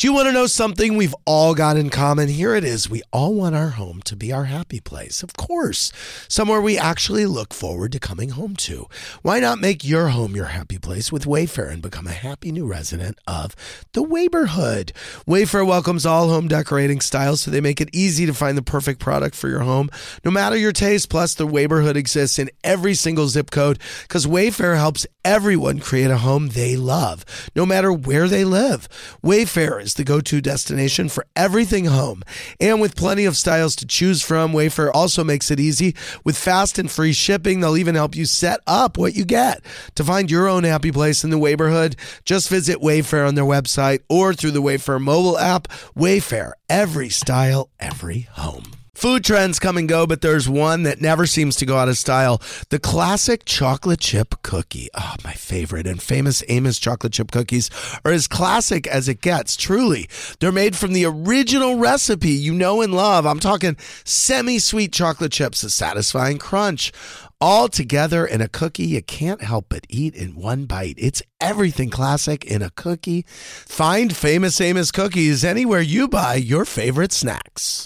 Do you want to know something we've all got in common? Here it is. We all want our home to be our happy place. Of course, somewhere we actually look forward to coming home to. Why not make your home your happy place with Wayfair and become a happy new resident of the Wayborhood? Wayfair welcomes all home decorating styles, so they make it easy to find the perfect product for your home, no matter your taste. Plus, the Wayborhood exists in every single zip code because Wayfair helps everyone create a home they love, no matter where they live. Wayfair is the go-to destination for everything home. And with plenty of styles to choose from, Wayfair also makes it easy. With fast and free shipping, they'll even help you set up what you get. To find your own happy place in the Wayborhood, just visit Wayfair on their website or through the Wayfair mobile app. Wayfair, every style, every home. Food trends come and go, but there's one that never seems to go out of style. The classic chocolate chip cookie. Oh, my favorite. And Famous Amos chocolate chip cookies are as classic as it gets, truly. They're made from the original recipe you know and love. I'm talking semi-sweet chocolate chips, a satisfying crunch, all together in a cookie you can't help but eat in one bite. It's everything classic in a cookie. Find Famous Amos cookies anywhere you buy your favorite snacks.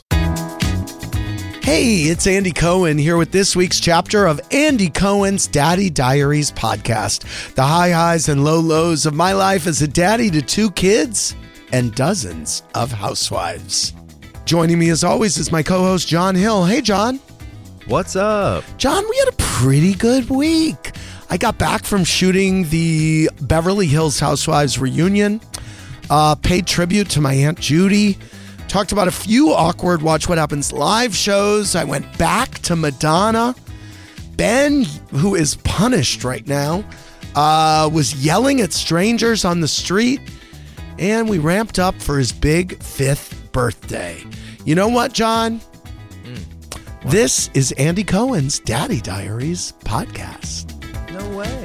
Hey, it's Andy Cohen here with this week's chapter of Andy Cohen's Daddy Diaries podcast. The high highs and low lows of my life as a daddy to 2 kids and dozens of housewives. Joining me as always is my co-host John Hill. Hey, John. What's up? John, we had a pretty good week. I got back from shooting the Beverly Hills Housewives reunion, paid tribute to my Aunt Judy, talked about a few awkward Watch What Happens live shows. I went back to Madonna. Ben, who is punished right now, was yelling at strangers on the street. And we ramped up for his big 5th birthday. You know what, John? What? This is Andy Cohen's Daddy Diaries podcast. No way.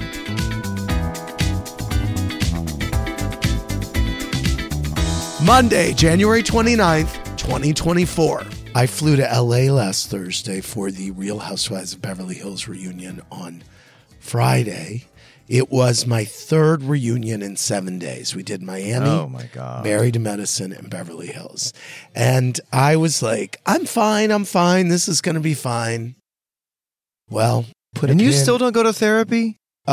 Monday, January 29th, 2024. I flew to LA last Thursday for the Real Housewives of Beverly Hills reunion on Friday. It was my 3rd reunion in 7 days. We did Miami, oh my God, Married to Medicine, and Beverly Hills. And I was like, I'm fine. This is going to be fine. Well, and you still don't go to therapy?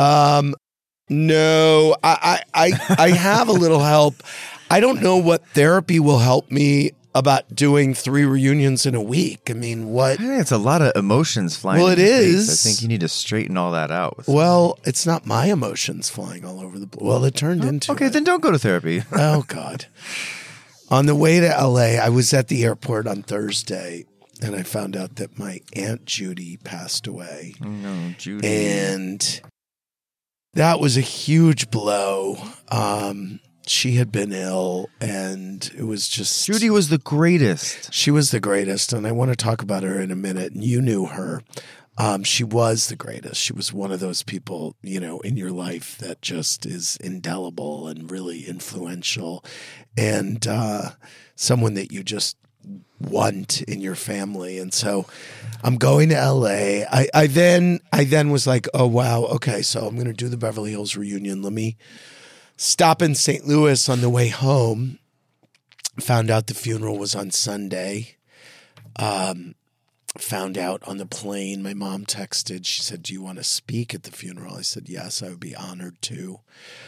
No, I have a little help. I don't know what therapy will help me about doing 3 reunions in a week. I mean, what? I think it's a lot of emotions flying. Well, it is. I think you need to straighten all that out. Well, it's not my emotions flying all over the place. Well, it turned into Okay, then don't go to therapy. Oh, God. On the way to LA, I was at the airport on Thursday, and I found out that my Aunt Judy passed away. Oh, no, Judy. And that was a huge blow. She had been ill, and it was just... Judy was the greatest. She was the greatest, and I want to talk about her in a minute. And you knew her. She was the greatest. She was one of those people, you know, in your life that just is indelible and really influential, and someone that you just want in your family. And so I'm going to LA. I then was like, oh, wow, okay, so I'm going to do the Beverly Hills reunion. Let me stop in St. Louis on the way home. Found out the funeral was on Sunday. Found out on the plane, my mom texted. She said, do you want to speak at the funeral? I said, yes, I would be honored to.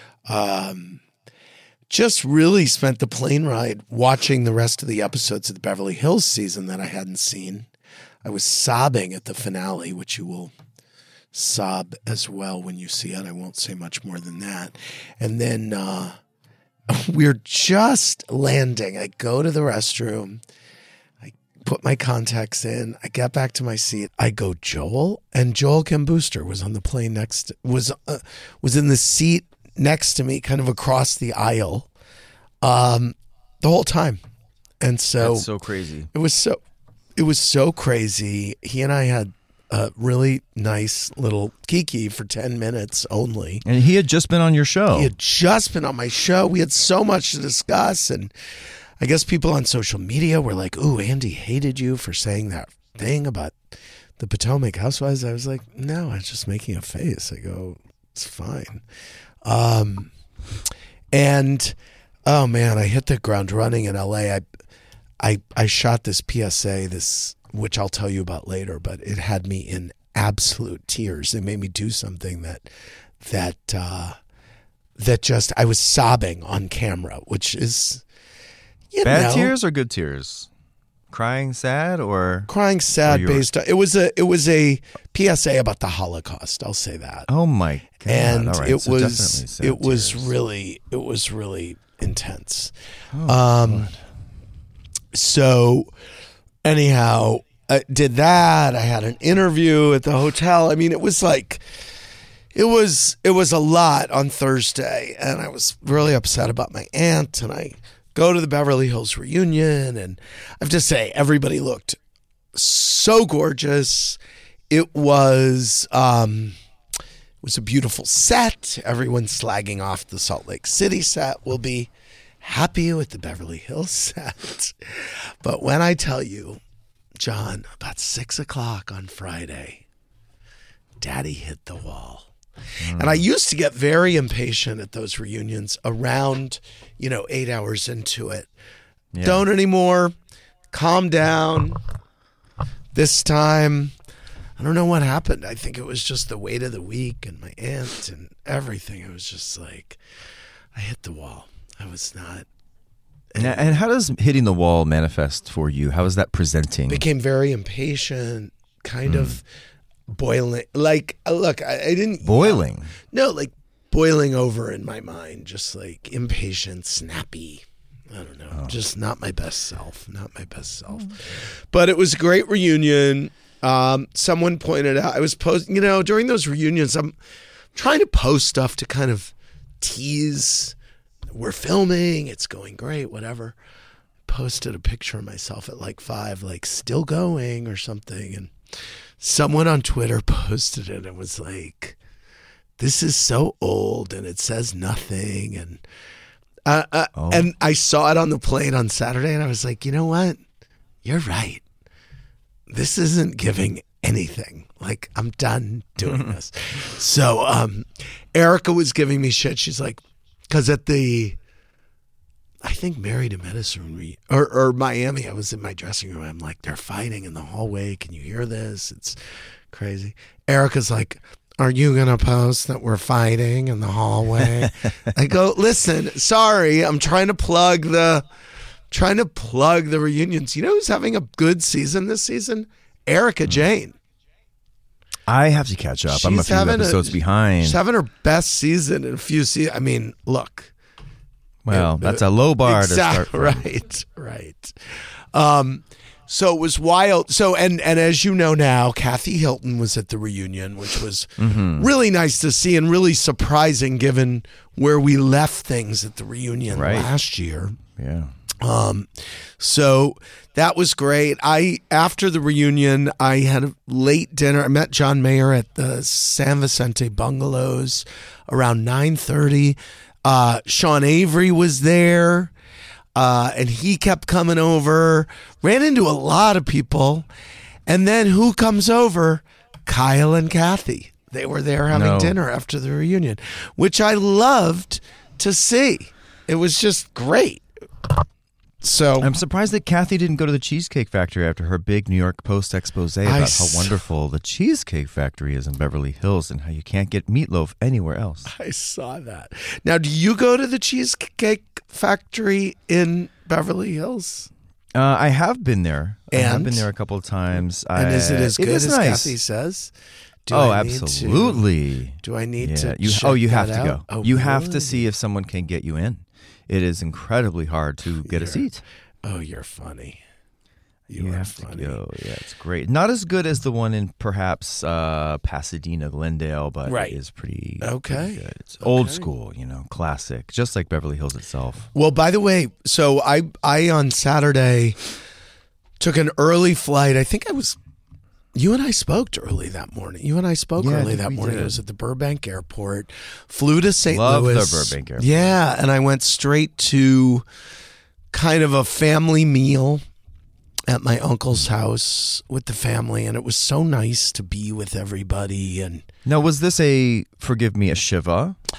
Just really spent the plane ride watching the rest of the episodes of the Beverly Hills season that I hadn't seen. I was sobbing at the finale, which you will sob as well when you see it. I won't say much more than that. And then we're just landing. I go to the restroom. I put my contacts in. I get back to my seat. I go, Joel? And Joel Kim Booster was on the plane was in the seat next to me, kind of across the aisle, the whole time. And so that's so crazy. It was so crazy. He and I had a really nice little kiki for 10 minutes only. And he had just been on your show. He had just been on my show. We had so much to discuss. And I guess people on social media were like, ooh, Andy hated you for saying that thing about the Potomac Housewives. I was like, no, I was just making a face. I go, it's fine. And Oh man, I hit the ground running in LA. I shot this PSA, which I'll tell you about later, but it had me in absolute tears. It made me do something that just I was sobbing on camera, which is bad tears or good tears? Crying sad or crying sad based on it was a PSA about the Holocaust, I'll say that. Oh my god. And right. it so was really intense. God. So anyhow, I did that. I had an interview at the hotel. I mean, it was like it was a lot on Thursday, and I was really upset about my aunt, and I go to the Beverly Hills reunion, and I have to say, everybody looked so gorgeous. It was a beautiful set. Everyone's slagging off the Salt Lake City set. We'll be happy with the Beverly Hills set. But when I tell you, John, about 6 o'clock on Friday, Daddy hit the wall. And I used to get very impatient at those reunions around, 8 hours into it. Yeah. Don't anymore. Calm down. This time, I don't know what happened. I think it was just the weight of the week and my aunt and everything. It was just like, I hit the wall. I was not. And how does hitting the wall manifest for you? How is that presenting? Became very impatient, kind of boiling. Like, look, I didn't. Boiling? No, like boiling over in my mind. Just like impatient, snappy. I don't know. Just not my best self. But it was a great reunion. Someone pointed out, I was posting, during those reunions, I'm trying to post stuff to kind of tease. We're filming. It's going great, whatever. Posted a picture of myself at like 5, like still going or something. And someone on Twitter posted it and was like, this is so old and it says nothing. And and I saw it on the plane on Saturday and I was like, you know what? You're right. This isn't giving anything. Like, I'm done doing this. So Erica was giving me shit. She's like, because at I think Married to Medicine or Miami, I was in my dressing room. I'm like, they're fighting in the hallway. Can you hear this? It's crazy. Erica's like, are you going to post that we're fighting in the hallway? I go, listen, sorry, I'm trying to plug the reunions. You know who's having a good season this season? Erica Jane. I have to catch up. I'm a few episodes behind. She's having her best season in a few seasons. I mean, look. Well, that's a low bar to start from. Right. So it was wild. So, and as you know now, Kathy Hilton was at the reunion, which was really nice to see and really surprising given where we left things at the reunion last year. Yeah. So that was great. After the reunion, I had a late dinner. I met John Mayer at the San Vicente Bungalows around 9:30. Sean Avery was there, and he kept coming over. Ran into a lot of people, and then who comes over? Kyle and Kathy. They were there having dinner after the reunion, which I loved to see. It was just great. So I'm surprised that Kathy didn't go to the Cheesecake Factory after her big New York Post expose about how wonderful the Cheesecake Factory is in Beverly Hills and how you can't get meatloaf anywhere else. I saw that. Now, do you go to the Cheesecake Factory in Beverly Hills? I have been there. And? I have been there a couple of times. And is it as good as nice. Kathy says? Absolutely. Do I need to you have to go. Oh, you have to see if someone can get you in. It is incredibly hard to get a seat. Oh, you're funny. You have to go. Yeah, it's great. Not as good as the one in perhaps Pasadena, Glendale, but it is pretty good. It's old school, classic, just like Beverly Hills itself. Well, by the way, so I on Saturday took an early flight. I think you and I spoke early that morning. Early that morning. Did. I was at the Burbank Airport, flew to St. Love Louis. the Burbank Airport. Yeah, and I went straight to kind of a family meal at my uncle's house with the family, and it was so nice to be with everybody. And now, was this a Shiva?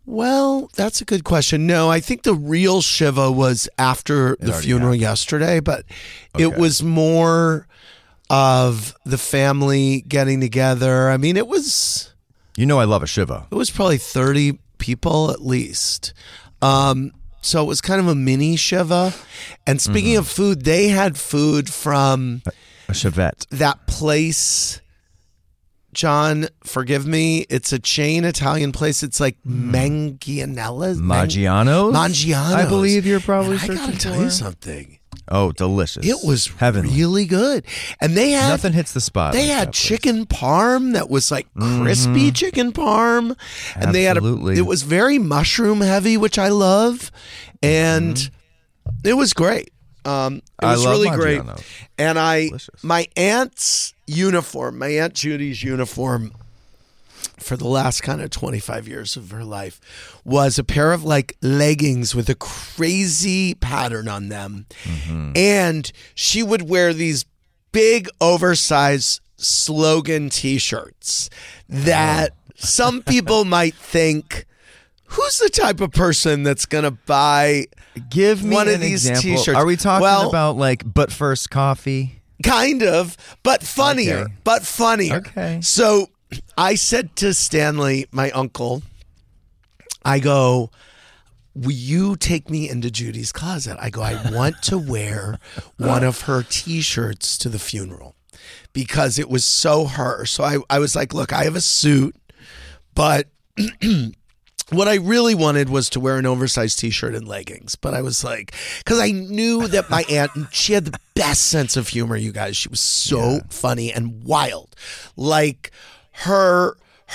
Well, that's a good question. No, I think the real Shiva was after the funeral yesterday, but it was more of the family getting together. I mean, it was... You know I love a Shiva. It was probably 30 people at least. So it was kind of a mini Shiva. And speaking of food, they had food from... A Chivette. That place... John, forgive me. It's a chain Italian place. It's like Mangianella's. Maggiano's? Maggiano's. I believe you're probably searching for. I gotta tell you something. Oh, delicious. It was heavenly. Really good. And they had... Nothing hits the spot. They had chicken parm that was like crispy chicken parm. And they had it was very mushroom heavy, which I love. And it was great. It was really great. And my aunt's uniform, my Aunt Judy's uniform for the last kind of 25 years of her life was a pair of like leggings with a crazy pattern on them. And she would wear these big oversized slogan t-shirts that some people might think, who's the type of person that's going to buy Give me one an of these example. t-shirts? Are we talking about like But First Coffee? Kind of, but funnier. Okay. But funnier. Okay. So I said to Stanley, my uncle, I go, will you take me into Judy's closet? I go, I want to wear one of her t-shirts to the funeral because it was so her. So I was like, look, I have a suit, but what I really wanted was to wear an oversized t-shirt and leggings. But I was like, because I knew that my aunt, she had the best sense of humor, you guys. She was so funny and wild. Like her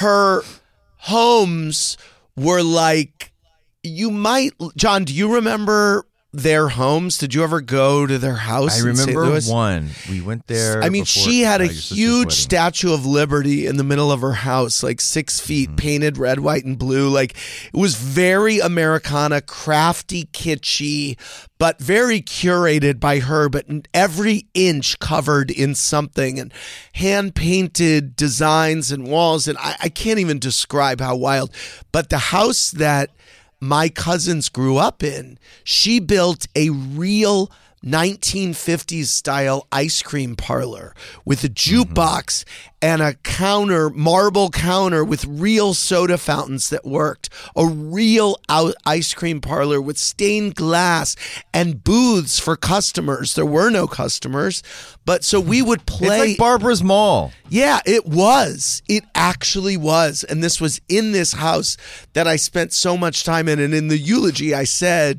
homes were like, you might, John, do you remember their homes? Did you ever go to their house? I remember one. We went there. I mean, she had a huge Statue of Liberty in the middle of her house, like 6 feet, painted red, white, and blue. Like it was very Americana, crafty, kitschy, but very curated by her, but every inch covered in something and hand-painted designs and walls. And I can't even describe how wild. But the house that my cousins grew up in, she built a real 1950s style ice cream parlor with a jukebox and a counter, marble counter with real soda fountains that worked, a real ice cream parlor with stained glass and booths for customers. There were no customers, but so we would play. It's like Barbara's Mall. Yeah, it was. It actually was. And this was in this house that I spent so much time in. And in the eulogy, I said,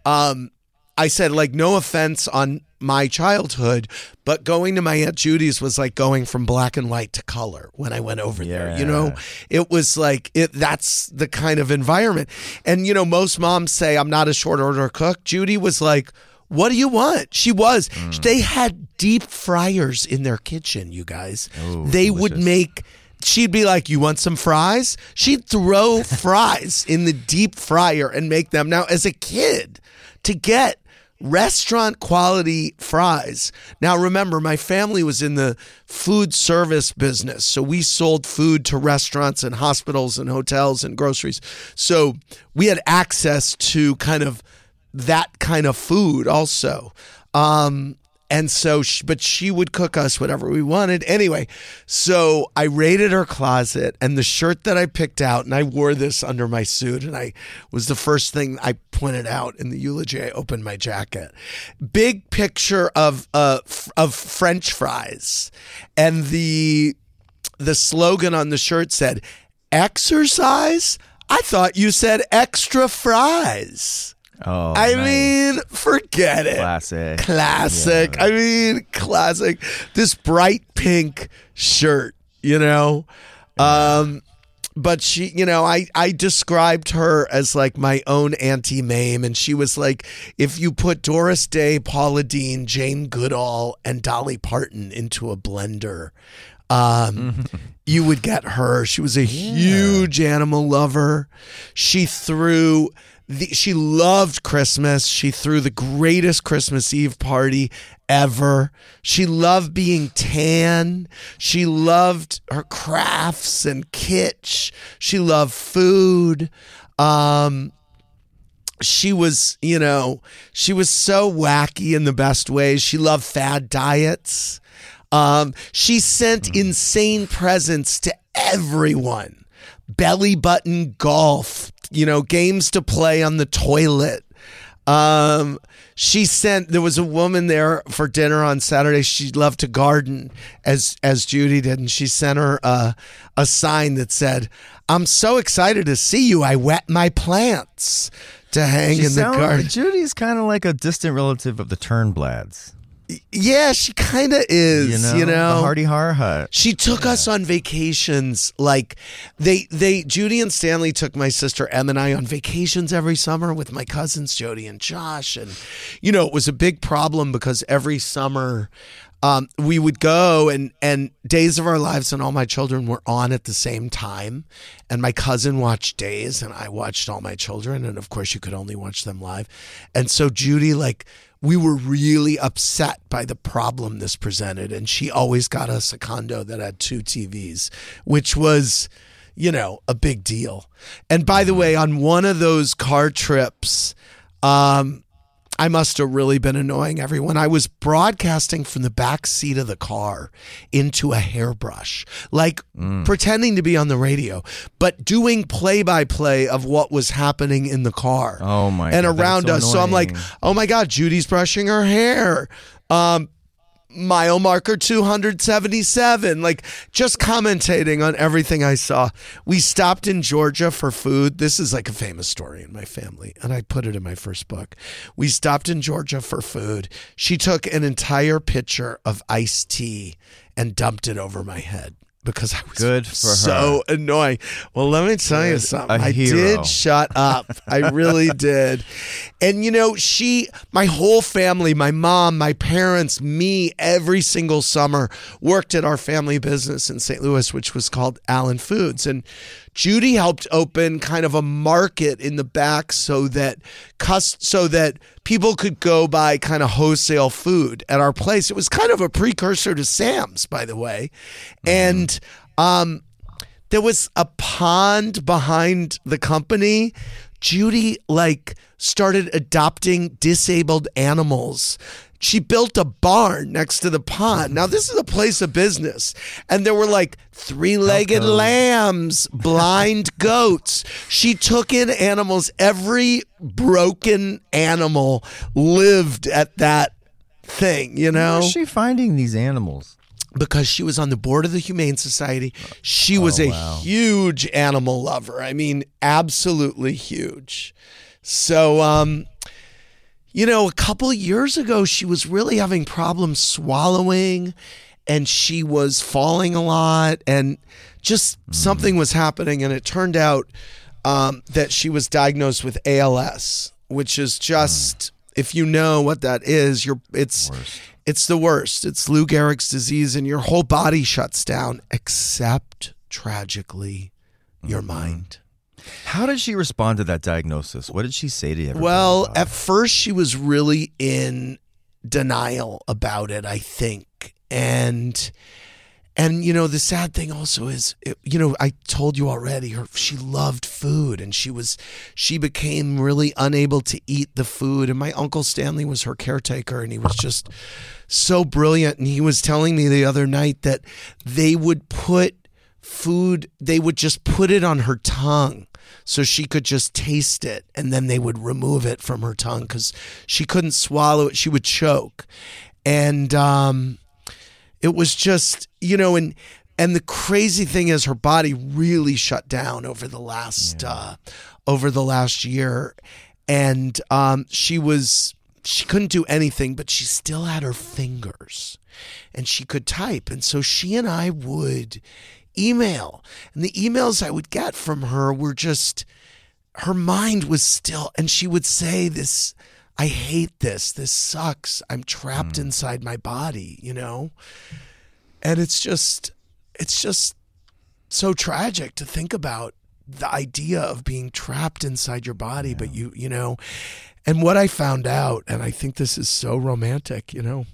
like, no offense on my childhood, but going to my Aunt Judy's was like going from black and white to color when I went over there. You know, it was like, that's the kind of environment. And, you know, most moms say, I'm not a short order cook. Judy was like, what do you want? She was. They had deep fryers in their kitchen, you guys. Oh, they delicious. would make... She'd be like, you want some fries? She'd throw fries in the deep fryer and make them. Now, as a kid, to get restaurant quality fries. Now, remember, my family was in the food service business. So we sold food to restaurants and hospitals and hotels and groceries. So we had access to kind of that kind of food also. And so, but she would cook us whatever we wanted. Anyway, so I raided her closet, and the shirt that I picked out, and I wore this under my suit, and I was the first thing I pointed out in the eulogy. I opened my jacket. Big picture of French fries, and the slogan on the shirt said, "Exercise? I thought you said extra fries." Oh, I nice. mean, forget it. Classic. Yeah. I mean, classic. This bright pink shirt, you know. But she, you know, I described her as like my own Auntie Mame, and she was like, if you put Doris Day, Paula Deen, Jane Goodall, and Dolly Parton into a blender, you would get her. She was a huge animal lover. She loved Christmas. She threw the greatest Christmas Eve party ever. She loved being tan. She loved her crafts and kitsch. She loved food. She was, she was so wacky in the best ways. She loved fad diets. She sent insane presents to everyone. Belly button golf, games to play on the toilet. There was a woman there for dinner on Saturday. She loved to garden as Judy did. And she sent her a sign that said, "I'm so excited to see you. I wet my plants," to hang in the garden. Judy's kind of like a distant relative of the Turnblads. Yeah, she kind of is, the Hardy Har Hut. She took us on vacations. Like Judy and Stanley took my sister Em and I on vacations every summer with my cousins Jody and Josh. And, it was a big problem because every summer we would go and Days of Our Lives and All My Children were on at the same time. And my cousin watched Days and I watched All My Children. And of course you could only watch them live. And so Judy, we were really upset by the problem this presented. And she always got us a condo that had 2 TVs, which was, a big deal. And by the way, on one of those car trips, I must have really been annoying everyone. I was broadcasting from the back seat of the car into a hairbrush, pretending to be on the radio, but doing play-by-play of what was happening in the car. Oh my! And around us. Annoying. So I'm like, oh my God, Judy's brushing her hair. Mile marker 277, just commentating on everything I saw. We stopped in Georgia for food. This is like a famous story in my family, and I put it in my first book. We stopped in Georgia for food. She took an entire pitcher of iced tea and dumped it over my head because I was good for so her. Annoying. Well, let me tell you something. I did shut up. I really did. And, my whole family, my mom, my parents, me, every single summer worked at our family business in St. Louis, which was called Allen Foods. And Judy helped open kind of a market in the back so that people could go buy kind of wholesale food at our place. It was kind of a precursor to Sam's, by the way. And there was a pond behind the company. Judy started adopting disabled animals. She built a barn next to the pond. Now, this is a place of business. And there were 3-legged lambs, blind goats. She took in animals. Every broken animal lived at that thing, Where is she finding these animals? Because she was on the board of the Humane Society. She was a huge animal lover. I mean, absolutely huge. So, a couple of years ago, she was really having problems swallowing and she was falling a lot and just something was happening. And it turned out that she was diagnosed with ALS, which is just, if you know what that is, it's the worst. It's Lou Gehrig's disease and your whole body shuts down except, tragically, your mind. How did she respond to that diagnosis? What did she say to everybody? Well, at first she was really in denial about it, I think. And the sad thing also is, I told you already, she loved food and she became really unable to eat the food. And my Uncle Stanley was her caretaker and he was just so brilliant. And he was telling me the other night that they would just put it on her tongue so she could just taste it, and then they would remove it from her tongue because she couldn't swallow it. She would choke. And it was just, and the crazy thing is her body really shut down over the last year. And she couldn't do anything, but she still had her fingers and she could type. And so she and I would email, and the emails I would get from her were just, her mind was still, and she would say this, I hate this sucks, I'm trapped inside my body, and it's just so tragic to think about the idea of being trapped inside your body. But and what I found out, and I think this is so romantic,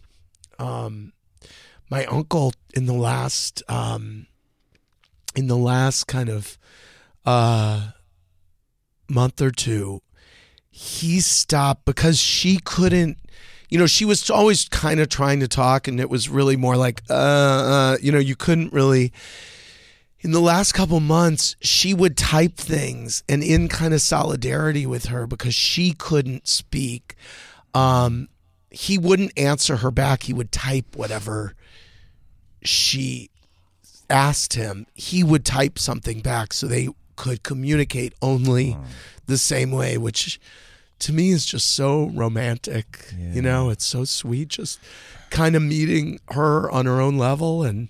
my uncle in the last kind of month or two, he stopped because she couldn't, she was always kind of trying to talk, and it was really more like, you couldn't really. In the last couple months, she would type things, and in kind of solidarity with her because she couldn't speak, he wouldn't answer her back. He would type whatever she asked him. He would type something back so they could communicate only the same way, which to me is just so romantic. Yeah. It's so sweet, just kind of meeting her on her own level. And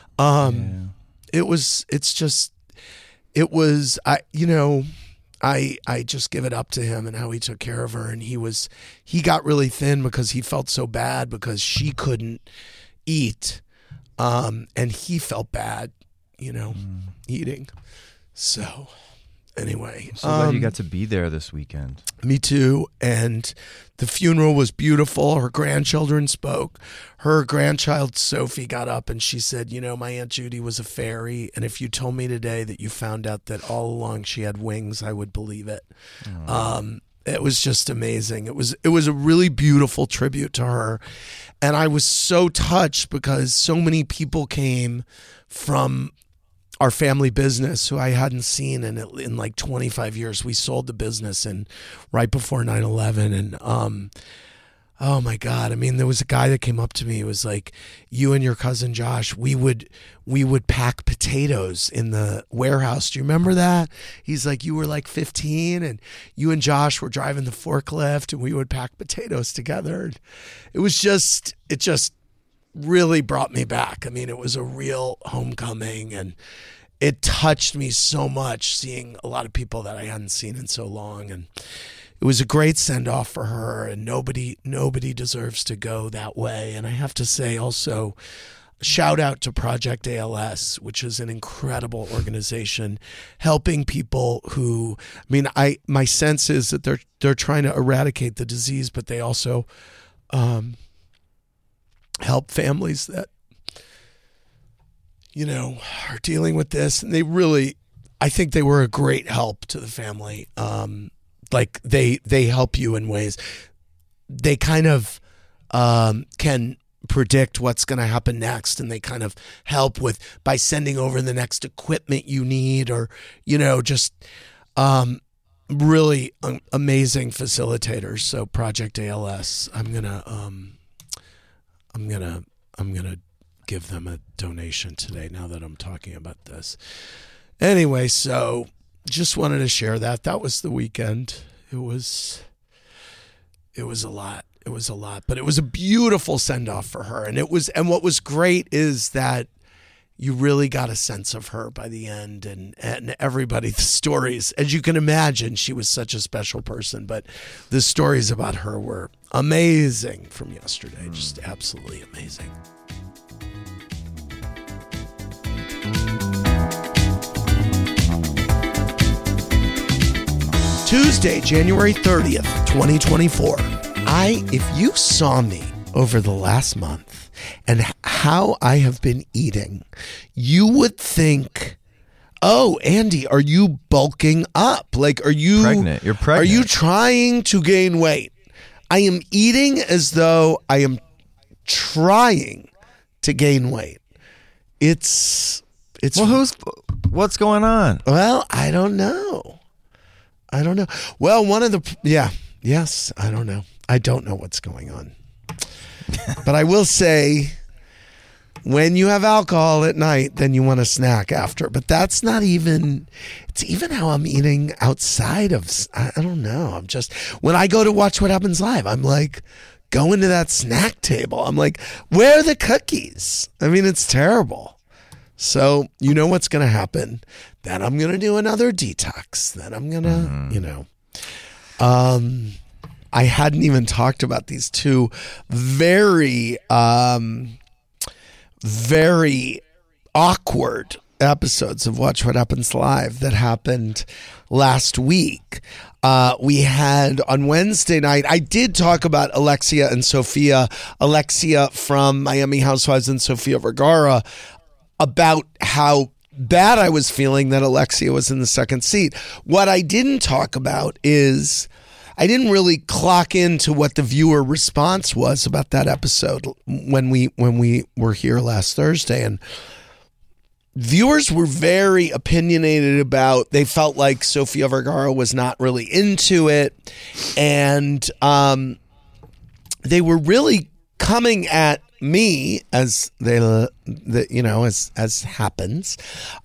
I just give it up to him and how he took care of her. And he got really thin because he felt so bad because she couldn't eat. And he felt bad, eating. So anyway. I'm so glad you got to be there this weekend. Me too. And the funeral was beautiful. Her grandchildren spoke. Her grandchild, Sophie, got up and she said, my Aunt Judy was a fairy. And if you told me today that you found out that all along she had wings, I would believe it. It was just amazing. It was a really beautiful tribute to her. And I was so touched because so many people came from our family business who I hadn't seen in like 25 years. We sold the business right before 9/11. And oh my God. I mean, there was a guy that came up to me. It was like, you and your cousin Josh, we would pack potatoes in the warehouse. Do you remember that? He's like, you were like 15 and you and Josh were driving the forklift and we would pack potatoes together. It just really brought me back. I mean, it was a real homecoming, and it touched me so much seeing a lot of people that I hadn't seen in so long. And it was a great send-off for her, and nobody deserves to go that way. And I have to say also, shout out to Project ALS, which is an incredible organization helping people who, my sense is that they're trying to eradicate the disease, but they also help families that, are dealing with this. And I think they were a great help to the family. Like they help you in ways. They kind of can predict what's going to happen next, and they kind of help by sending over the next equipment you need, or, just really amazing facilitators. So Project ALS, I'm gonna give them a donation today now that I'm talking about this. Anyway, so just wanted to share that. That was the weekend. It was a lot. It was a lot, but it was a beautiful send-off for her. And what was great is that you really got a sense of her by the end, and everybody, the stories, as you can imagine, she was such a special person, but the stories about her were amazing from yesterday. Just absolutely amazing. Tuesday, January 30th, 2024. If you saw me over the last month and how I have been eating, you would think, oh, Andy, are you bulking up? Like, are you pregnant? You're pregnant. Are you trying to gain weight? I am eating as though I am trying to gain weight. It's well, what's going on? Well, I don't know. Well, yes, I don't know. I don't know what's going on. But I will say, when you have alcohol at night, then you want a snack after. But that's not even, it's even how I'm eating outside of, I don't know. I'm just, when I go to watch What Happens Live, I'm like, going to that snack table. I'm like, where are the cookies? I mean, it's terrible. So you know what's going to happen. Then I'm going to do another detox. Then I'm going to, I hadn't even talked about these two very, very awkward episodes of Watch What Happens Live that happened last week. We had on Wednesday night, I did talk about Alexia and Sofia, Alexia from Miami Housewives and Sofia Vergara, about how bad I was feeling that Alexia was in the second seat. What I didn't talk about is I didn't really clock into what the viewer response was about that episode when we were here last Thursday. And viewers were very opinionated about, they felt like Sofia Vergara was not really into it. And they were really coming at me, as as happens,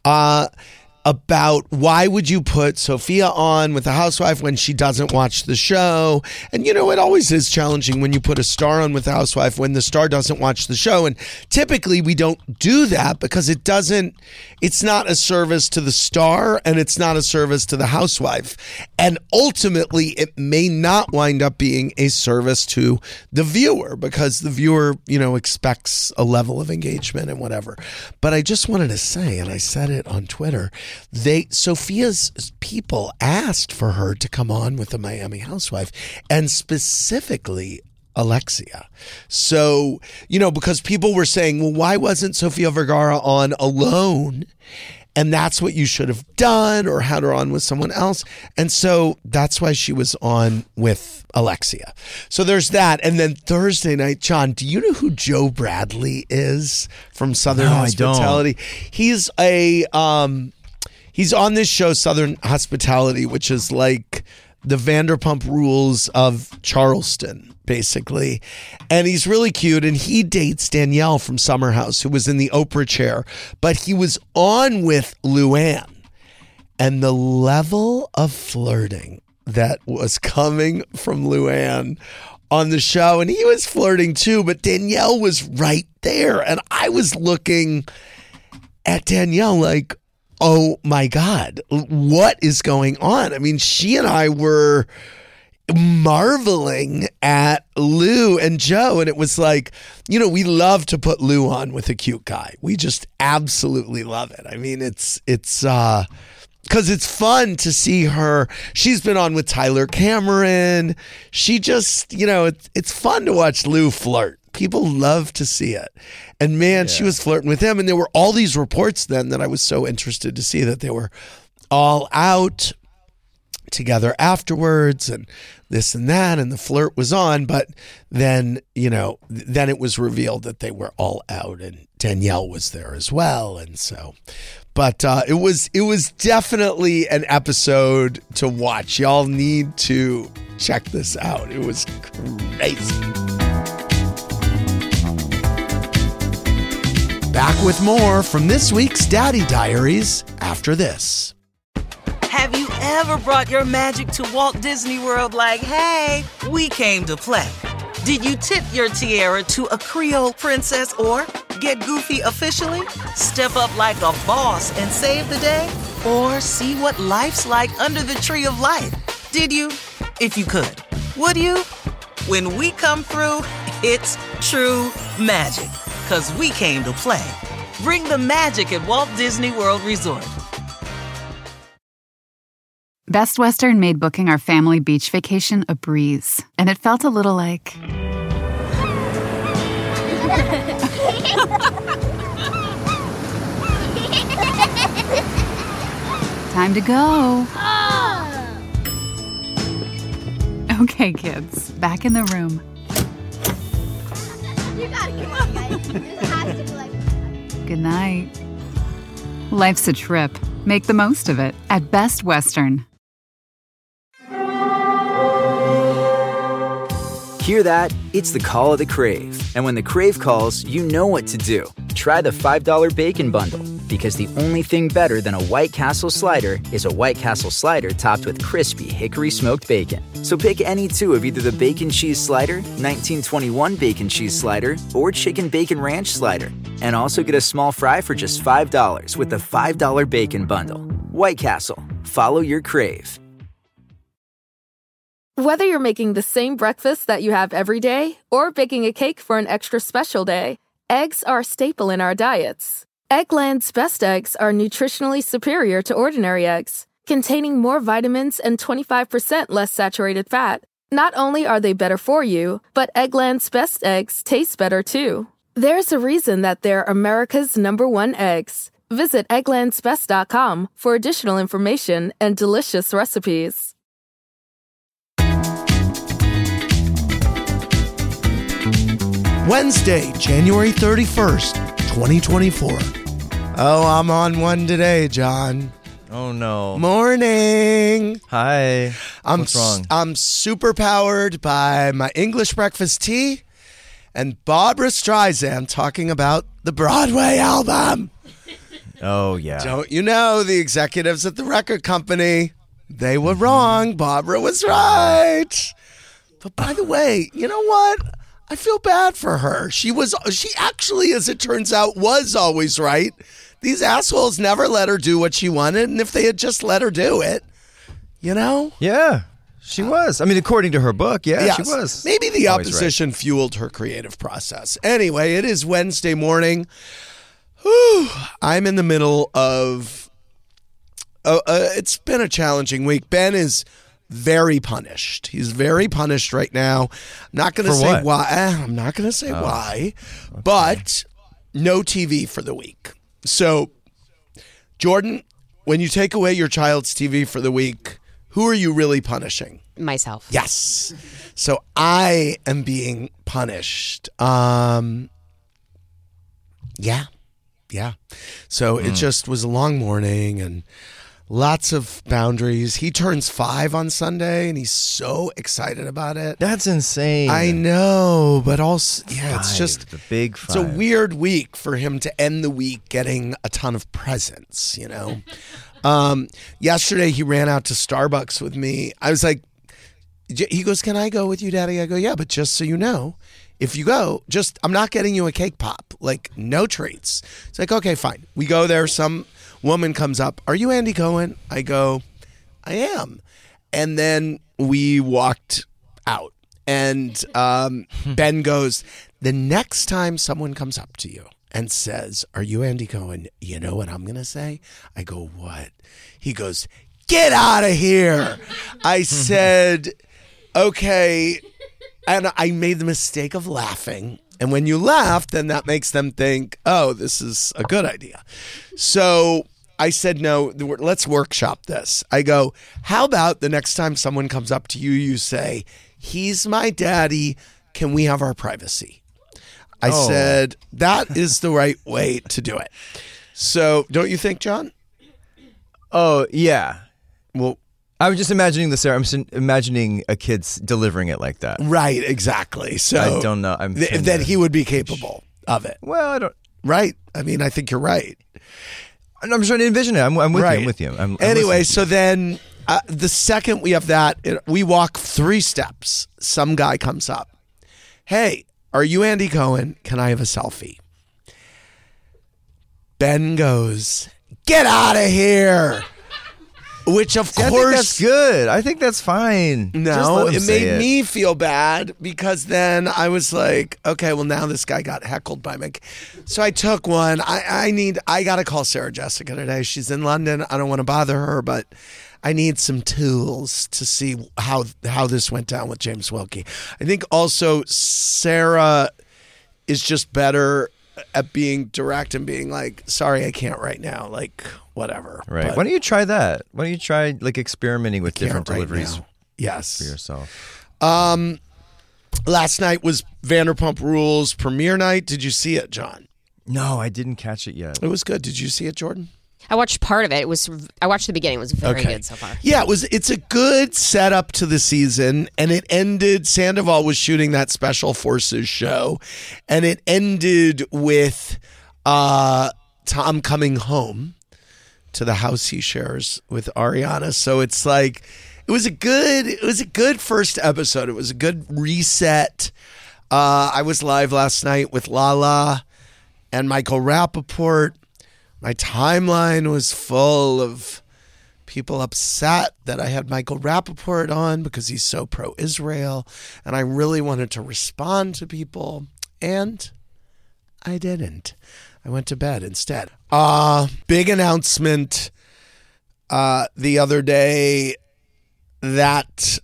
about why would you put Sofia on with a housewife when she doesn't watch the show? And, it always is challenging when you put a star on with a housewife when the star doesn't watch the show. And typically we don't do that because it's not a service to the star and it's not a service to the housewife. And ultimately it may not wind up being a service to the viewer because the viewer, expects a level of engagement and whatever. But I just wanted to say, and I said it on Twitter, Sofia's people asked for her to come on with the Miami housewife, and specifically Alexia. So, because people were saying, well, why wasn't Sofia Vergara on alone? And that's what you should have done, or had her on with someone else. And so that's why she was on with Alexia. So there's that. And then Thursday night, John, do you know who Joe Bradley is from Southern Hospitality? He's he's on this show, Southern Hospitality, which is like the Vanderpump Rules of Charleston, basically. And he's really cute, and he dates Danielle from Summer House, who was in the Oprah chair. But he was on with Luann. And the level of flirting that was coming from Luann on the show, and he was flirting too, but Danielle was right there. And I was looking at Danielle like, oh my God, what is going on? I mean, she and I were marveling at Lou and Joe, and it was like, we love to put Lou on with a cute guy. We just absolutely love it. I mean, it's because it's fun to see her. She's been on with Tyler Cameron. She just, it's fun to watch Lou flirt. People love to see it. And man, she was flirting with him. And there were all these reports then that I was so interested to see that they were all out together afterwards and this and that. And the flirt was on. But then, then it was revealed that they were all out and Danielle was there as well. And so, but it was definitely an episode to watch. Y'all need to check this out. It was crazy. Back with more from this week's Daddy Diaries after this. Have you ever brought your magic to Walt Disney World like, hey, we came to play? Did you tip your tiara to a Creole princess or get goofy officially? Step up like a boss and save the day? Or see what life's like under the tree of life? Did you? If you could. Would you? When we come through, it's true magic. 'Cause we came to play. Bring the magic at Walt Disney World Resort. Best Western made booking our family beach vacation a breeze, and it felt a little like... Time to go. Okay, kids, back in the room. You gotta come on, guys. This has to be like... Good night. Life's a trip. Make the most of it at Best Western. Hear that? It's the call of the Crave. And when the Crave calls, you know what to do. Try the $5 Bacon Bundle. Because the only thing better than a White Castle slider is a White Castle slider topped with crispy hickory smoked bacon. So pick any two of either the Bacon Cheese Slider, 1921 Bacon Cheese Slider, or Chicken Bacon Ranch Slider. And also get a small fry for just $5 with the $5 Bacon Bundle. White Castle. Follow your crave. Whether you're making the same breakfast that you have every day or baking a cake for an extra special day, eggs are a staple in our diets. Eggland's Best Eggs are nutritionally superior to ordinary eggs, containing more vitamins and 25% less saturated fat. Not only are they better for you, but Eggland's Best Eggs taste better too. There's a reason that they're America's #1 eggs. Visit egglandsbest.com for additional information and delicious recipes. Wednesday, January 31st, 2024. Oh, I'm on one today, John. Oh, no. Morning. Hi. What's wrong? I'm super powered by my English breakfast tea and Barbra Streisand talking about the Broadway album. Oh, yeah. Don't you know, the executives at the record company, they were wrong. Barbara was right. But by the way, you know what? I feel bad for her. She actually, as it turns out, was always right. These assholes never let her do what she wanted, and if they had just let her do it, you know? Yeah, she was. I mean, according to her book, yes. She was. Maybe the opposition fueled her creative process. Anyway, it is Wednesday morning. Whew. I'm in the middle of... it's been a challenging week. Ben is very punished. He's very punished right now. I'm not going to say why. I'm not going to say why. Okay. But no TV for the week. So, Jordan, when you take away your child's TV for the week, who are you really punishing? Myself. Yes. So I am being punished. Yeah. So it just was a long morning and lots of boundaries. He turns 5 on Sunday, and he's so excited about it. That's insane. I know, but also, it's just the big 5. It's a weird week for him to end the week getting a ton of presents, you know. Yesterday, he ran out to Starbucks with me. I was like, he goes, "Can I go with you, Daddy?" I go, "Yeah, but just so you know, if you go, I'm not getting you a cake pop, like no treats." It's like, okay, fine. We go there. Some woman comes up, "Are you Andy Cohen?" I go, "I am." And then we walked out. And Ben goes, "The next time someone comes up to you and says, 'Are you Andy Cohen?' you know what I'm going to say?" I go, "What?" He goes, "Get out of here." I said, "Okay." And I made the mistake of laughing. And when you laugh, then that makes them think, oh, this is a good idea. So I said, no, let's workshop this. I go, how about the next time someone comes up to you, you say, "He's my daddy. Can we have our privacy?" I said, that is the right way to do it. So don't you think, John? Oh, yeah. Well, I was just imagining I'm imagining a kid's delivering it like that. Right, exactly. So I don't know. That he would be capable of it. Well, I don't. Right. I mean, I think you're right. I'm trying to envision it. I'm with you. Anyway, so then the second we have that, we walk 3 steps. Some guy comes up. "Hey, are you Andy Cohen? Can I have a selfie?" Ben goes, "Get out of here." Which, of course... I think that's good. I think that's fine. No, it made me feel bad because then I was like, okay, well, now this guy got heckled by me. So I took one. I got to call Sarah Jessica today. She's in London. I don't want to bother her, but I need some tools to see how this went down with James Wilkie. I think also Sarah is just better at being direct and being like, "Sorry, I can't right now." Like, whatever. Right. But why don't you try that? Why don't you try like experimenting with different deliveries? Right, yes. For yourself. Last night was Vanderpump Rules premiere night. Did you see it, John? No, I didn't catch it yet. It was good. Did you see it, Jordan? I watched part of it. I watched the beginning. It was very good so far. Yeah, it's a good setup to the season, and it ended. Sandoval was shooting that Special Forces show, and it ended with Tom coming home to the house he shares with Ariana. So it's like it was a good first episode. It was a good reset. I was live last night with Lala and Michael Rappaport. My timeline was full of people upset that I had Michael Rappaport on because he's so pro-Israel, and I really wanted to respond to people, and I didn't. I went to bed instead. Big announcement the other day that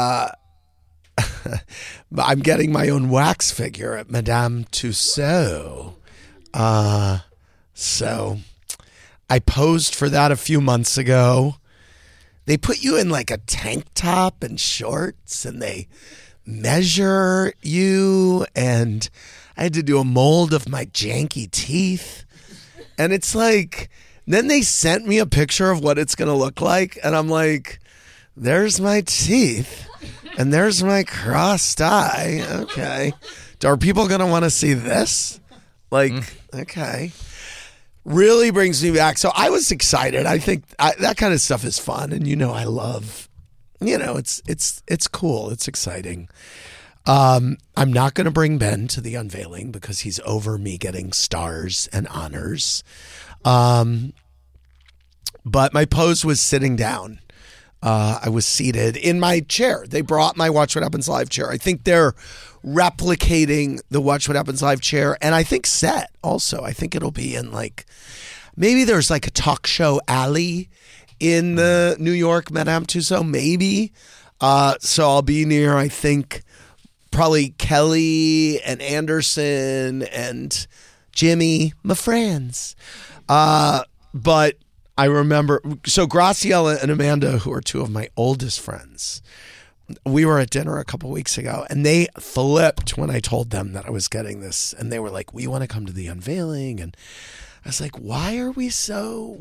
I'm getting my own wax figure at Madame Tussauds. So I posed for that a few months ago. They put you in like a tank top and shorts, and they measure you, and I had to do a mold of my janky teeth. And it's like, then they sent me a picture of what it's going to look like, and I'm like, there's my teeth, and there's my crossed eye. Okay. Are people going to want to see this? Like, okay. Really brings me back. So I was excited. I think that kind of stuff is fun. And, I love, it's cool. It's exciting. I'm not going to bring Ben to the unveiling because he's over me getting stars and honors. But my pose was sitting down. I was seated in my chair. They brought my Watch What Happens Live chair. I think they're replicating the Watch What Happens Live chair, and I think set also. I think it'll be in maybe there's like a talk show alley in the New York Madame Tussauds, maybe. So I'll be near, I think, probably Kelly and Anderson and Jimmy, my friends. But I remember, so Graciela and Amanda, who are two of my oldest friends, we were at dinner a couple weeks ago, and they flipped when I told them that I was getting this. And they were like, we want to come to the unveiling. And I was like, why are you so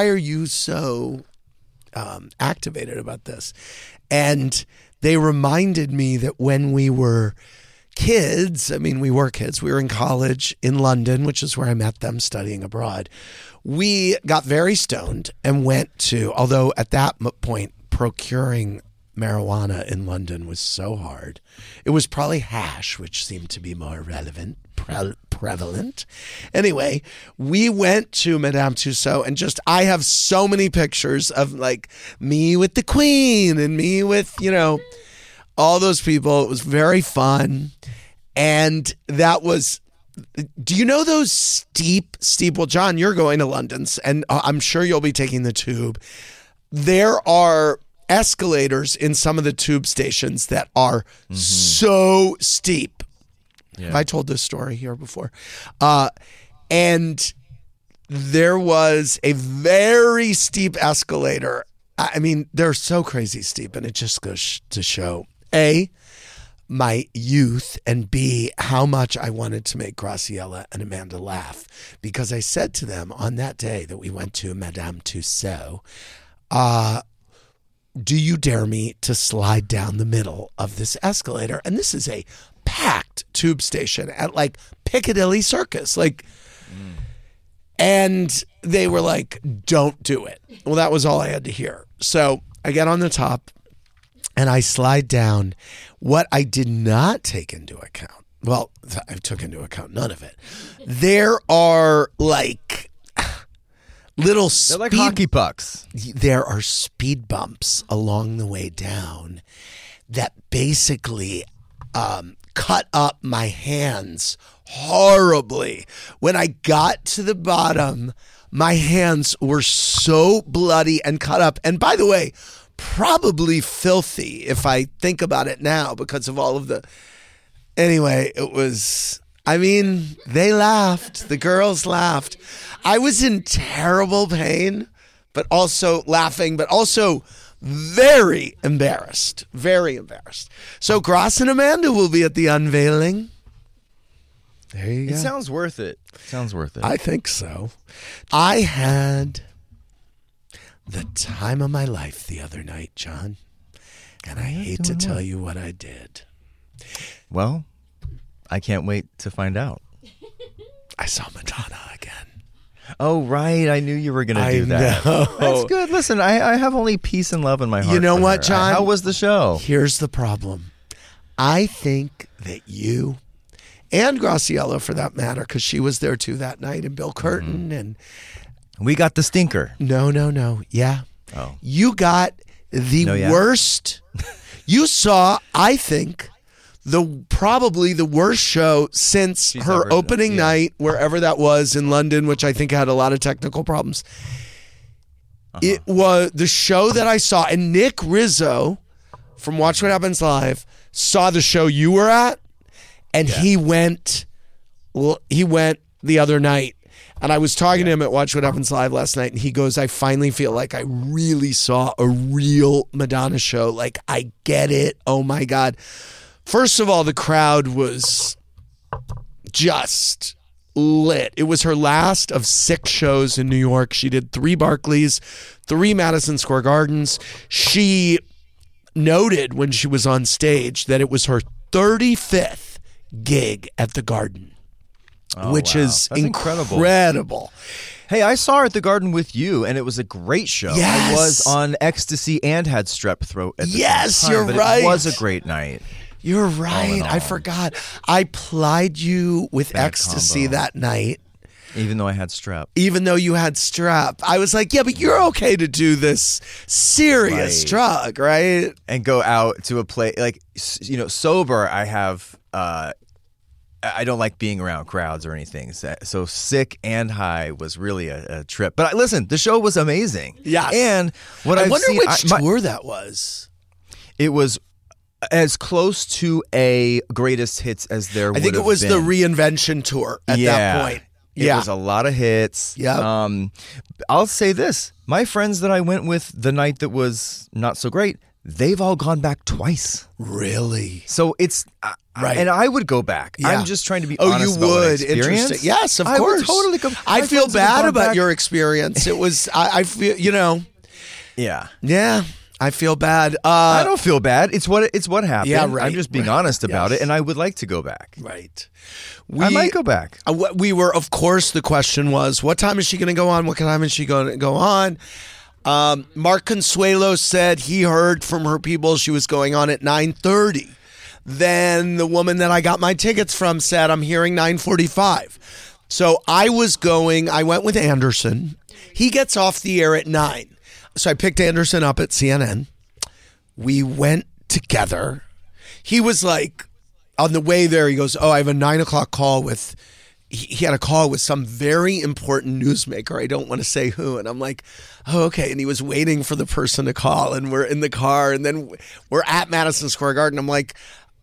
activated about this? And they reminded me that when we were kids, we were kids, we were in college in London, which is where I met them studying abroad. We got very stoned and went to, although at that point, procuring marijuana in London was so hard. It was probably hash, which seemed to be more prevalent. Anyway, we went to Madame Tussauds, and I have so many pictures of me with the Queen and me with, all those people. It was very fun. And that was, do you know those steep, well, John, you're going to London's, and I'm sure you'll be taking the tube. There are escalators in some of the tube stations that are so steep. Yeah. Have I told this story here before? And there was a very steep escalator. They're so crazy steep, and it just goes to show, A, my youth, and B, how much I wanted to make Graciela and Amanda laugh. Because I said to them on that day that we went to Madame Tussauds, do you dare me to slide down the middle of this escalator? And this is a packed tube station at Piccadilly Circus. And they were like, don't do it. Well, that was all I had to hear. So I get on the top and I slide down. What I did not take into account, well, I took into account none of it. There are little They're like hockey pucks. There are speed bumps along the way down that basically cut up my hands horribly. When I got to the bottom, my hands were so bloody and cut up. And by the way, probably filthy if I think about it now because of all of the... Anyway, it was... they laughed. The girls laughed. I was in terrible pain, but also laughing, but also very embarrassed. Very embarrassed. So Grace and Amanda will be at the unveiling. There you go. It sounds worth it. I think so. I had the time of my life the other night, John. And I hate to tell you what I did. Well, I can't wait to find out. I saw Madonna again. Oh, right. I knew you were going to do that. Know. That's good. Listen, I have only peace and love in my heart. You know what, John? How was the show? Here's the problem. I think that you and Graciela, for that matter, because she was there too that night, and Bill Curtin. And we got the stinker. No. Yeah. Oh. You got the worst. You saw, I think, probably the worst show since her opening night, wherever that was in London, which I think had a lot of technical problems. It was the show that I saw, and Nick Rizzo from Watch What Happens Live saw the show you were at, and he went the other night, And I was talking to him at Watch What Happens Live last night, and he goes, I finally feel like I really saw a real Madonna show. Like, I get it. Oh, my God. First of all, the crowd was just lit. It was her last of 6 shows in New York. She did 3 Barclays, 3 Madison Square Gardens. She noted when she was on stage that it was her 35th gig at the Garden, which is incredible. Hey, I saw her at the Garden with you, and it was a great show. Yes. I was on ecstasy and had strep throat at the same time, you're right. It was a great night. You're right. I forgot. I plied you with ecstasy that night. Even though I had strep. Even though you had strep. I was like, yeah, but you're okay to do this serious drug, right? And go out to a place, like, you know, sober, I have, I don't like being around crowds or anything. So sick and high was really a trip. But listen, the show was amazing. Yeah. And what I wonder which tour that was. It was as close to a greatest hits as there would have been. I think it was the Reinvention tour at that point. It was a lot of hits. Yeah. I'll say this. My friends that I went with the night that was not so great, they've all gone back twice. Really? So it's... right. And I would go back. Yeah. I'm just trying to be honest about what I experienced. Interesting. Yes, of course. I would totally go. I feel bad about your experience. It was... I feel, you know... Yeah. Yeah. I feel bad. I don't feel bad. It's what happened. Yeah, right. I'm just being honest about it, and I would like to go back. Right. I might go back. We were, of course, the question was, what time is she going to go on? What time is she going to go on? Mark Consuelo said he heard from her people she was going on at 9:30. Then the woman that I got my tickets from said, I'm hearing 9:45. So I went with Anderson. He gets off the air at 9. So I picked Anderson up at CNN. We went together. He was like, on the way there, he goes, I have a 9 o'clock call with, he had a call with some very important newsmaker. I don't want to say who. And I'm like, oh, okay. And he was waiting for the person to call, and we're in the car, and then we're at Madison Square Garden. I'm like,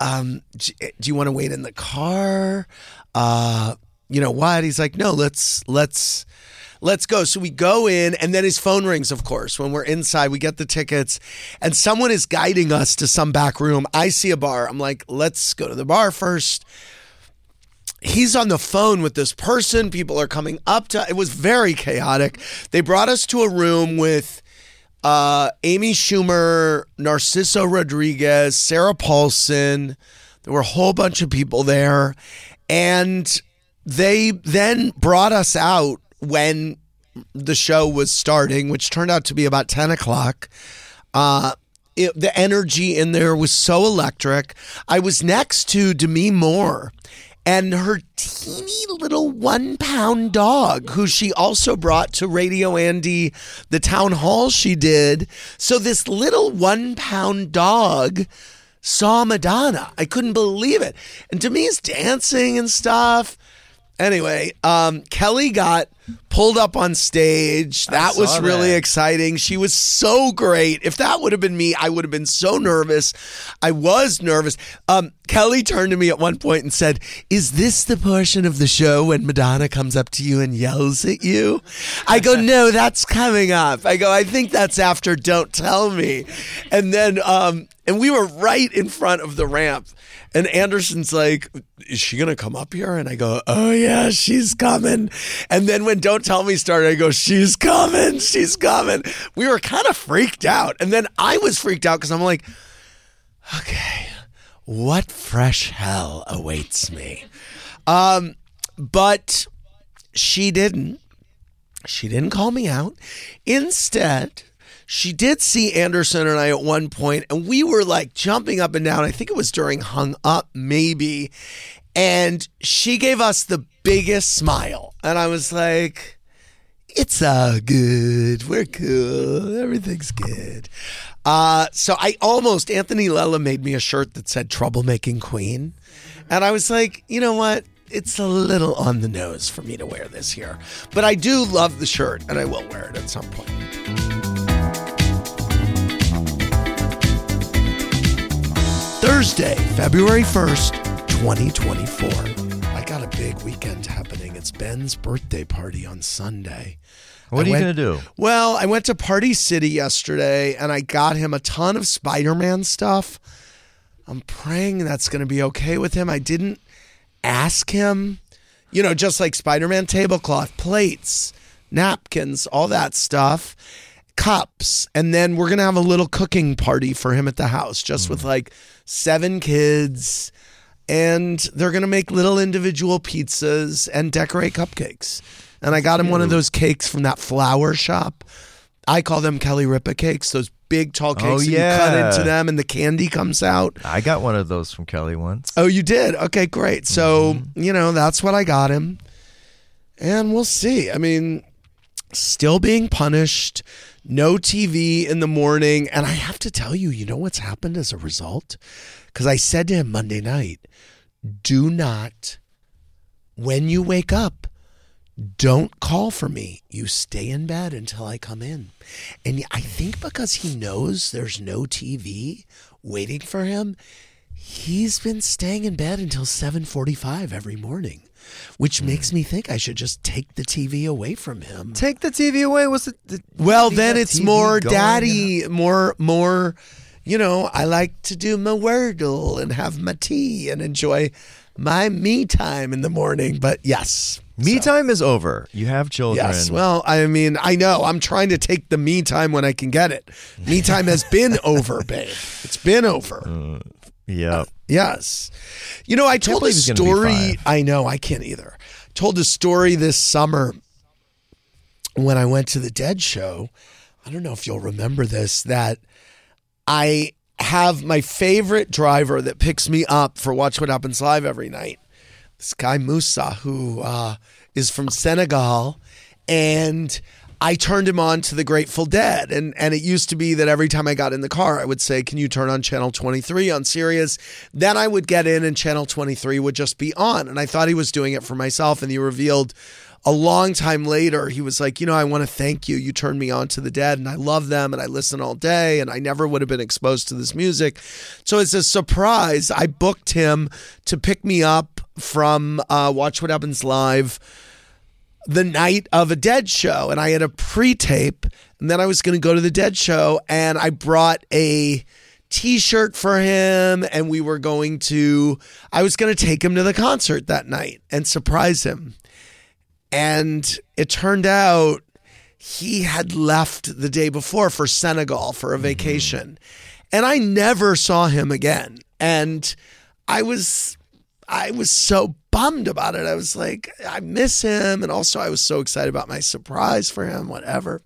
do you want to wait in the car? You know what? He's like, no, let's go. So we go in, and then his phone rings, of course. When we're inside, we get the tickets, and someone is guiding us to some back room. I see a bar. I'm like, let's go to the bar first. He's on the phone with this person. People are coming up to, it was very chaotic. They brought us to a room with Amy Schumer, Narciso Rodriguez, Sarah Paulson. There were a whole bunch of people there. And they then brought us out when the show was starting, which turned out to be about 10 o'clock. The energy in there was so electric. I was next to Demi Moore and her teeny little 1-pound dog, who she also brought to Radio Andy, the town hall she did. So this little 1-pound dog saw Madonna. I couldn't believe it. And Demi's dancing and stuff. Anyway, Kelly got pulled up on stage. That was really exciting. She was so great. If that would have been me, I would have been so nervous. I was nervous. Kelly turned to me at one point and said, is this the portion of the show when Madonna comes up to you and yells at you? I go, no, that's coming up. I go, I think that's after Don't Tell Me. And then, and we were right in front of the ramp. And Anderson's like, is she going to come up here? And I go, oh, yeah, she's coming. And then when Don't Tell Me started, I go, she's coming. She's coming. We were kind of freaked out. And then I was freaked out because I'm like, okay, what fresh hell awaits me? But she didn't. She didn't call me out. Instead, she did see Anderson and I at one point, and we were like jumping up and down. I think it was during Hung Up, maybe. And she gave us the biggest smile. And I was like, it's all good. We're cool. Everything's good. So Anthony Lella made me a shirt that said Troublemaking Queen. And I was like, you know what? It's a little on the nose for me to wear this here. But I do love the shirt, and I will wear it at some point. Thursday, February 1st, 2024. I got a big big weekend happening. It's Ben's birthday party on Sunday. What are you going to do? Well, I went to Party City yesterday, and I got him a ton of Spider-Man stuff. I'm praying that's going to be okay with him. I didn't ask him, just like Spider-Man tablecloth, plates, napkins, all that stuff, cups. And then we're going to have a little cooking party for him at the house, just with like 7 kids. And they're going to make little individual pizzas and decorate cupcakes. And I got him one of those cakes from that flower shop. I call them Kelly Ripa cakes, those big tall cakes that you cut into them and the candy comes out. I got one of those from Kelly once. Oh, you did? Okay, great. So, that's what I got him. And we'll see. I mean, still being punished, no TV in the morning. And I have to tell you, what's happened as a result? Because I said to him Monday night, do not, when you wake up, don't call for me. You stay in bed until I come in. And I think because he knows there's no TV waiting for him, he's been staying in bed until 7:45 every morning, which makes me think I should just take the TV away from him. Take the TV away? Well, then it's more daddy, more, I like to do my Wordle and have my tea and enjoy my me time in the morning. But yes. Me time is over. You have children. Yes. Well, I mean, I know. I'm trying to take the me time when I can get it. Me time has been over, babe. It's been over. Yeah. Yes. I told a story. I know. I can't either. Told a story this summer when I went to the Dead show. I don't know if you'll remember this, that I have my favorite driver that picks me up for Watch What Happens Live every night. This guy Musa, who is from Senegal, and I turned him on to the Grateful Dead. And it used to be that every time I got in the car, I would say, can you turn on Channel 23 on Sirius? Then I would get in and Channel 23 would just be on. And I thought he was doing it for myself. And he revealed a long time later, he was like, I want to thank you. You turned me on to the Dead and I love them and I listen all day and I never would have been exposed to this music. So as a surprise, I booked him to pick me up from Watch What Happens Live the night of a Dead show. And I had a pre-tape and then I was going to go to the Dead show and I brought a T-shirt for him and I was going to take him to the concert that night and surprise him. And it turned out he had left the day before for Senegal for a vacation. And I never saw him again. And I was so bummed about it. I was like, I miss him. And also I was so excited about my surprise for him, whatever.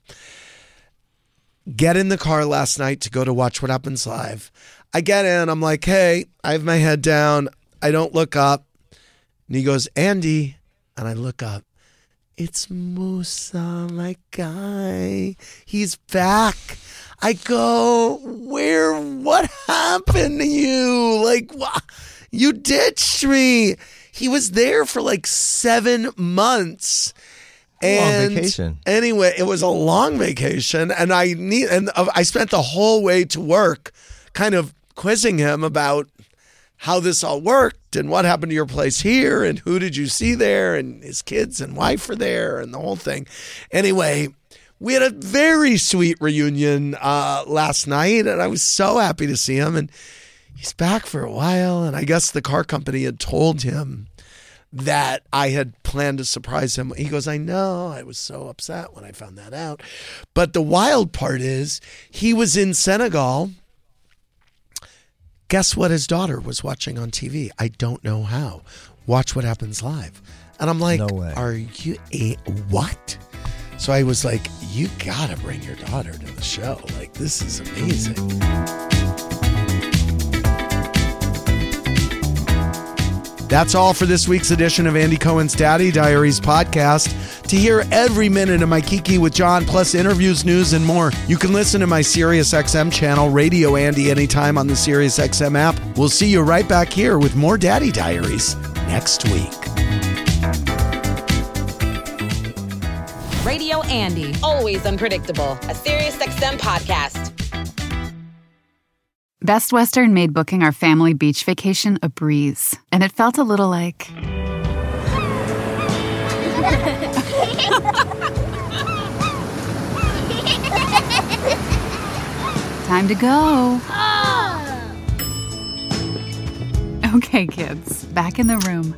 Get in the car last night to go to Watch What Happens Live. I get in. I'm like, hey, I have my head down. I don't look up. And he goes, Andy. And I look up. It's Musa, my guy. He's back. I go, what happened to you? Like, you ditched me. He was there for like 7 months. And long vacation. Anyway, it was a long vacation. And I spent the whole way to work kind of quizzing him about how this all worked and what happened to your place here and who did you see there and his kids and wife are there and the whole thing. Anyway, we had a very sweet reunion last night and I was so happy to see him and he's back for a while. And I guess the car company had told him that I had planned to surprise him. He goes, I know, I was so upset when I found that out. But the wild part is he was in Senegal. Guess what his daughter was watching on TV? I don't know how. Watch What Happens Live. And I'm like, no way. Are you what? So I was like, you gotta bring your daughter to the show. Like, this is amazing. That's all for this week's edition of Andy Cohen's Daddy Diaries podcast. To hear every minute of my Kiki with John, plus interviews, news, and more, you can listen to my SiriusXM channel, Radio Andy, anytime on the SiriusXM app. We'll see you right back here with more Daddy Diaries next week. Radio Andy. Always unpredictable. A SiriusXM podcast. Best Western made booking our family beach vacation a breeze, and it felt a little like Time to go. Okay, kids, back in the room.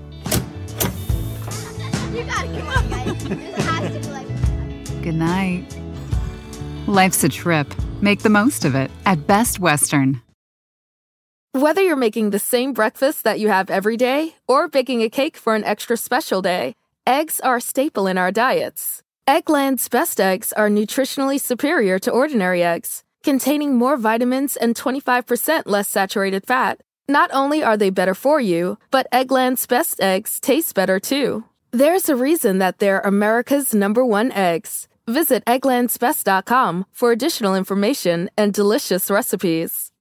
You gotta come on, guys. This has to be like... Good night. Life's a trip. Make the most of it at Best Western. Whether you're making the same breakfast that you have every day or baking a cake for an extra special day, eggs are a staple in our diets. Eggland's Best Eggs are nutritionally superior to ordinary eggs, containing more vitamins and 25% less saturated fat. Not only are they better for you, but Eggland's Best Eggs taste better too. There's a reason that they're America's #1 eggs. Visit egglandsbest.com for additional information and delicious recipes.